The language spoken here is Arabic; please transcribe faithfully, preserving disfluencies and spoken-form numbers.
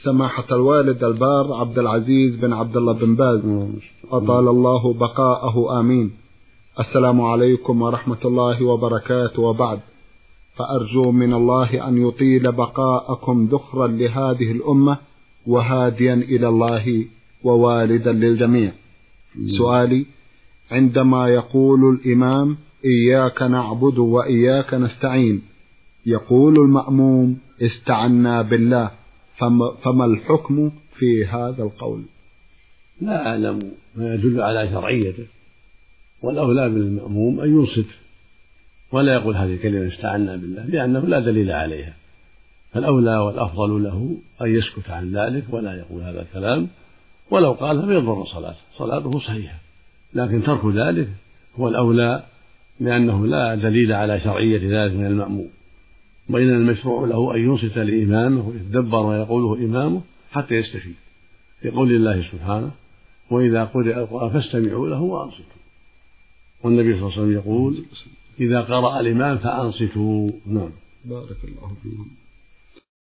سماحة الوالد البار عبد العزيز بن عبد الله بن باز أطال الله بقاءه آمين. السلام عليكم ورحمة الله وبركاته، وبعد، فأرجو من الله أن يطيل بقاءكم ذخرا لهذه الأمة وهاديا إلى الله ووالدا للجميع. سؤالي: عندما يقول الإمام إياك نعبد وإياك نستعين، يقول المأموم استعنا بالله، فما الحكم في هذا القول؟ لا أعلم ما يدل على شرعيته، والأولى بالمأموم أن ينصت ولا يقول هذه الكلمة استعنا بالله، لأنه لا دليل عليها، فالأولى والأفضل له أن يسكت عن ذلك ولا يقول هذا الكلام، ولو قال فلا يضر صلاته، صلاته صحيحة، لكن ترك ذلك هو الأولى، لأنه لا دليل على شرعية ذلك من المأموم. وإن المشروع له أن ينصت لإمامه ويتدبر ما يقوله إمامه حتى يستفيد، يقول الله سبحانه: وإذا قرئ القرآن فاستمعوا له وأنصتوا. والنبي صلى الله عليه وسلم يقول: إذا قرأ الإمام فأنصتوا. نعم. بارك الله فيكم.